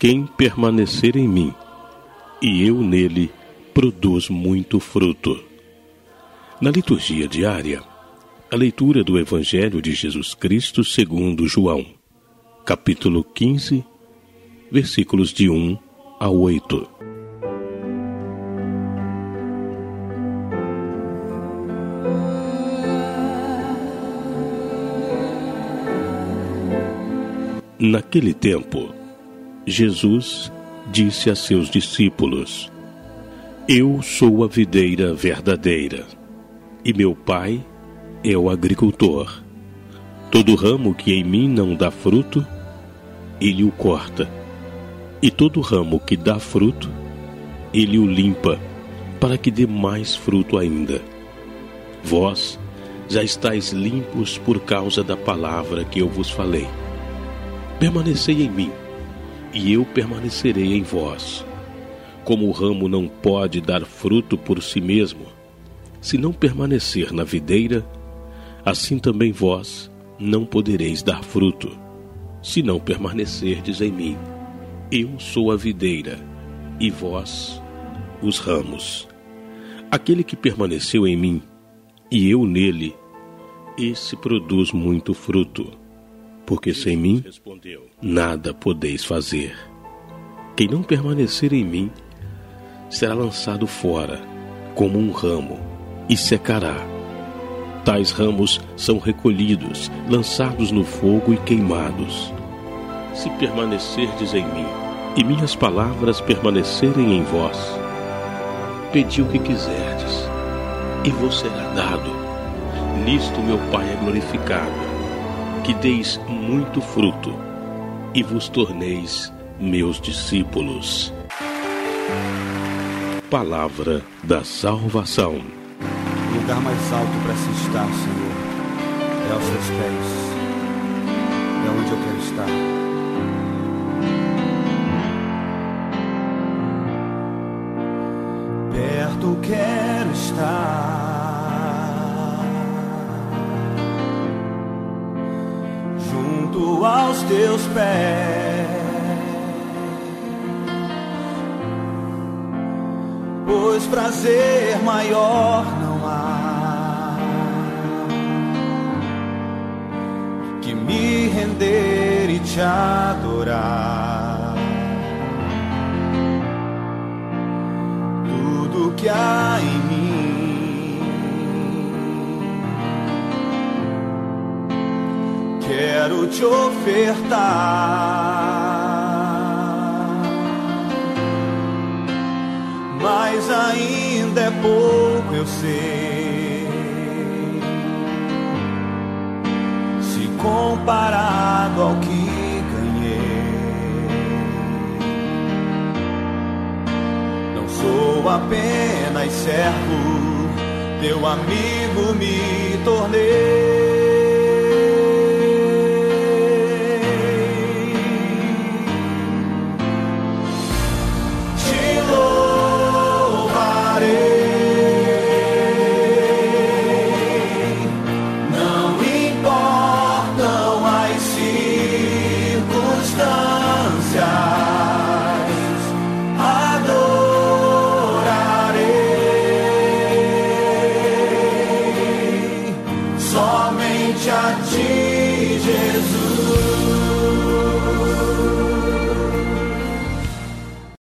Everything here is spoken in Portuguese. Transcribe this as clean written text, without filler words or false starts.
Quem permanecer em mim, e eu nele, produz muito fruto. Na liturgia diária, a leitura do Evangelho de Jesus Cristo segundo João, capítulo 15, versículos de 1 a 8. Naquele tempo, Jesus disse a seus discípulos: Eu sou a videira verdadeira, e meu Pai é o agricultor. Todo ramo que em mim não dá fruto, ele o corta. E todo ramo que dá fruto, ele o limpa, para que dê mais fruto ainda. Vós já estáis limpos por causa da palavra que eu vos falei. Permanecei em mim, e eu permanecerei em vós. Como o ramo não pode dar fruto por si mesmo, se não permanecer na videira, assim também vós não podereis dar fruto, se não permanecerdes em mim. Eu sou a videira, e vós os ramos. Aquele que permaneceu em mim, e eu nele, esse produz muito fruto, porque sem mim nada podeis fazer. Quem não permanecer em mim será lançado fora como um ramo e secará. Tais ramos são recolhidos, lançados no fogo e queimados. Se permanecerdes em mim e minhas palavras permanecerem em vós, pedi o que quiserdes e vos será dado. Nisto meu Pai é glorificado, que deis muito fruto e vos torneis meus discípulos. Palavra da salvação. O lugar mais alto para se estar, Senhor, é aos seus pés. É onde eu quero estar. Perto quero estar, junto aos teus pés, pois prazer maior não há que me render e te adorar. Tudo que há em mim quero te ofertar, mas ainda é pouco, eu sei, se comparado ao que sou apenas servo, teu amigo me tornei. Te louvarei, não importam as circunstâncias. A ti, Jesus.